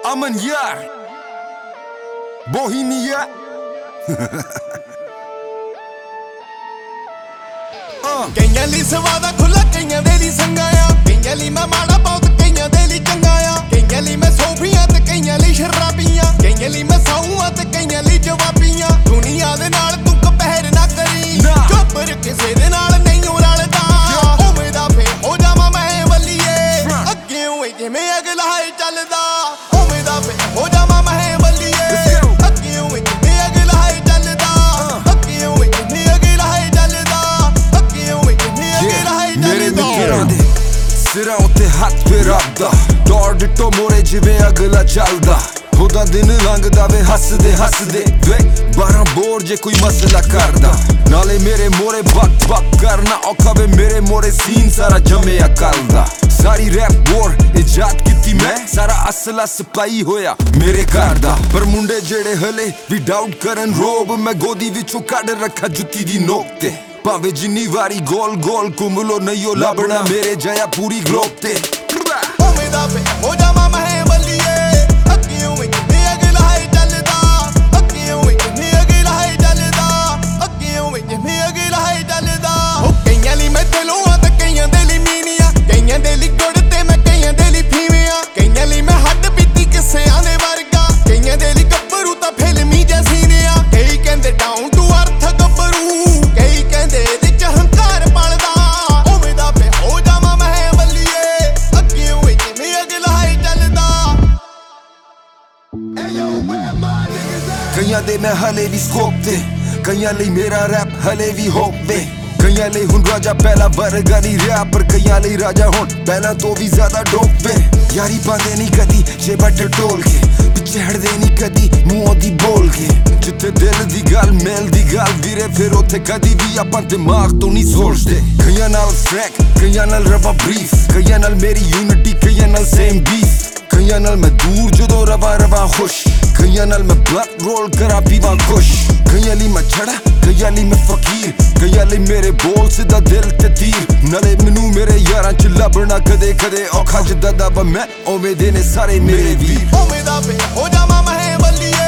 Aman yar Bohemia ਕਈਆਂ ਲਈ ਸਵਾਦਾ ਖੁੱਲਾ ਕਈਆਂ ਦੇ ਲਈ ਸੰਗਾ ਆ ਕਈਆਂ ਲਈ ਮੈਂ ਮਾੜਾ ਬਹੁਤ ਕਈਆਂ ਦੇ ਲਈ ਚੰਗਾ ਆ ਕਈਆਂ ਲਈ ਮੈਂ ਸੋਫੀਆਂ ਤੇ ਕਈਆਂ ਲਈ ਸ਼ਰਾਬੀਆਂ ਕਈਆਂ ਲਈ ਮੈਂ ਸਾਊਆਂ ਤੇ ਕਈਆਂ ਲਈ ਜਵਾਬੀਆਂ ਦੁਨੀਆ ਦੇ ਨਾਲ ਤੂੰ ਕੰਪੇਅਰ ਨਾ ਕਰੀ ਚੁੱਪਰ ਕਿਸੇ ਦੇ ਨਾਲ ਨਹੀਂ ਰਲਦਾ ਉਵੇਂ ਦਾ ਫੇ ਹੋ ਜਾਵਾਂ ਮੈਂ ਵੱਲੀਏ ਅੱਗੇ ਹੋਏ ਜਿਵੇਂ ਅਗਲਾ ਹੈ ਚੱਲਦਾ ਉਵੇਂ ਦਾ ਫੇ ਹੋ ਜਾਵਾਂ ਮੈਂ ਵੱਲੀਏ ਅੱਗੇ ਹੋਏ ਜਿਵੇਂ ਅਗਲਾ ਹੈ ਚੱਲਦਾ ਅੱਗੇ ਹੋਏ ਜਿਵੇਂ ਅਗਲਾ ਹੈ ਚੱਲਦਾ ਅੱਗੇ ਹੋਏ ਜਿਵੇਂ ਅਗਲਾ ਹੈ ਮੇਰੇ ਚੱਲਦਾ ਮਿੱਤਰਾਂ ਦੇ ਸਿਰਾਂ ਉੱਤੇ ਹੱਥ ਫੇਰਦਾ ਦੌੜ ਡਿੱਟੋ ਮੋਰੇ ਜਿਵੇਂ ਅਗਲਾ ਚੱਲਦਾ ਉਹਦਾ ਦਿਨ ਲੰਘਦਾ ਵੇ ਹੱਸਦੇ ਹੱਸਦੇ ਵੇ 12 ਬੋਰ ਜੇ ਕੋਈ ਮਸਲਾ ਕਰਦਾ ਨਾਲੇ ਮੇਰੇ ਮੋਰੇ ਬੱਕ ਕਰਨਾ ਔਖਾ ਵੇ ਮੇਰੇ ਮੋਰੇ ਸੀਨ ਸਾਰਾ ਜੰਮਿਆ ਕੱਲ ਦਾ ਸਾਰੀ ਰੈਪ ਵੋਰ ਇਜਾਦ ਕੀਤੀ ਮੈਂ ਸਾਰਾ ਅਸਲਾ ਸਪਲਾਈ ਹੋਇਆ ਮੇਰੇ ਘਰ ਦਾ ਪਰ ਮੁੰਡੇ ਜਿਹੜੇ ਹਲੇ ਵੀ ਡਾਊਟ ਕਰਨ ਰੋਬ ਮੈਂ ਗੋਦੀ ਵਿੱਚੋਂ ਕੱਢ ਰੱਖਾ ਜੁੱਤੀ ਦੀ ਨੋਕ ਤੇ ਭਾਵੇਂ ਜਿੰਨੀ ਵਾਰੀ ਗੋਲ ਗੋਲ ਘੁੰਮ ਲੋ ਨਹੀਂ ਉਹ ਲੱਭਣਾ ਮੇਰੇ ਜਿਹਾ ਪੂਰੀ ਗਲੋਬ ਤੇ ਉਵੇਂ ਦਾ ਫੇ ਹੋ ਜਾਵਾਂ ਮੈਂ ਵੱਲੀਏ ਅੱਗੇ ਹੋਏ ਜਿਵੇਂ ਅਗਲਾ ਹੈ ਚੱਲਦਾ ਅੱਗੇ ਹੋਏ ਜਿਵੇਂ ਅਗਲਾ ਹੈ ਚੱਲਦਾ ਅੱਗੇ ਹੋਏ ਜਿਵੇਂ ਅਗਲਾ ਹੈ ਚੱਲਦਾ ਉਹ ਕਈਆਂ ਲਈ ਮੈਂ ਦਿਲੋਂ ਆ ਤੇ ਕਈਆਂ ਦੇ ਲਈ ਮੀਨੀਆਂ ਕਈਆਂ ਦੇ ਲਈ ਗੁੜ ਤੇ ਮੈਂ ਕਈਆਂ ਦੇ ਲਈ ਫੀਵਿਆਂ ਕਈਆਂ ਲਈ ਮੈਂ ਹੱਡ ਬੀਤੀ ਕਿਸਿਆਂ ਦੇ ਵਰਗਾ ਕਈਆਂ ਦੇ ਲਈ ਗੱਭਰੂ ਤਾਂ ਫਿਲਮੀ ਜੈਸੀ ਨੇ ਆ ਕਈ ਕਹਿੰਦੇ ਡਾਊਨ ਟੂ ਅਰਥ ਗੱਭਰੂ ਕਈ ਕਹਿੰਦੇ ਇਹਦੇ ਚ ਹੰਕਾਰ ਪਲਦਾ ਉਵੇਂ ਦਾ ਫੇ ਹੋ ਜਾਵਾਂ ਮੈਂ ਵੱਲੀਏ ਅੱਗੇ ਹੋਏ ਜਿਵੇਂ ਅਗਲਾ ਹੈ ਚੱਲਦਾ ਕਈਆਂ ਦੇ ਮੈਂ ਹਲੇ ਵੀ ਸਕੋਪ ਤੇ ਕਈਆਂ ਲਈ ਮੇਰਾ ਰੈਪ ਹਲੇ ਵੀ ਹੋਪ ਵੇ ਕਈਆਂ ਲਈ ਹੁਣ ਰਾਜਾ ਪਹਿਲਾ ਵਰਗਾ ਨਹੀਂ ਰਿਹਾ ਪਰ ਕਈਆਂ ਲਈ ਰਾਜਾ ਹੁਣ ਪਹਿਲਾਂ ਤੋਂ ਵੀ ਜ਼ਿਆਦਾ ਡੋਪ ਵੇ ਯਾਰੀ ਪਾਉਂਦੇ ਨਹੀਂ ਕਦੀ ਜੇ ਬੱਟ ਟੋਲ ਕੇ ਪਿੱਛੇ ਹਟਦੇ ਨਹੀਂ ਕਦੀ ਮੂੰਹੋਂ ਦੀ ਬੋਲ ਕੇ ਜਿੱਥੇ ਦਿਲ ਦੀ ਗੱਲ ਮੇਲ ਦੀ ਗੱਲ ਵੀਰੇ ਫਿਰ ਉੱਥੇ ਕਦੀ ਵੀ ਆਪਾਂ ਦਿਮਾਗ ਤੋਂ ਨਹੀਂ ਸੋਚਦੇ ਕਈਆਂ ਨਾਲ ਫਰੈਂਕ ਕਈਆਂ ਨਾਲ ਰਵਾ ਬਰੀਫ ਕਈਆਂ ਨਾਲ ਮੇਰੀ ਯੂਨਿਟੀ ਕਈਆਂ ਨਾਲ ਸੇਮ ਬੀਫ ਕਈਆਂ ਨਾਲ ਮੈਂ ਦੂਰ ਜਦੋਂ ਰਵਾ ਖੁਸ਼ ਕਈਆਂ ਨਾਲ ਮੈਂ ਬਲੱਕ ਰੋਲ ਕਰਾਂ ਪੀਵਾਂ ਖੁਸ਼ ਕਈਆਂ ਲਈ ਮੈਂ ਛੜਾ ਕਈਆਂ ਲਈ ਮੈਂ ਫਕੀਰ ਕਈਆਂ ਲਈ ਮੇਰੇ ਬੋਲ ਸਿੱਧਾ ਦਿਲ ਤੇ ਤੀਰ ਨਾਲੇ ਮੈਨੂੰ ਮੇਰੇ ਯਾਰਾਂ ਚ ਲੱਭਣਾ ਕਦੇ ਕਦੇ ਔਖਾ ਜਿੱਦਾਂ ਦਾ ਮੈਂ ਉਵੇਂ ਦੇ ਨੇ ਸਾਰੇ ਮੇਰੇ ਵੀਰ ਉਵੇਂ ਦਾ ਫੇ ਹੋ ਜਾਵਾਂ ਮੈਂ ਵੱਲੀਏ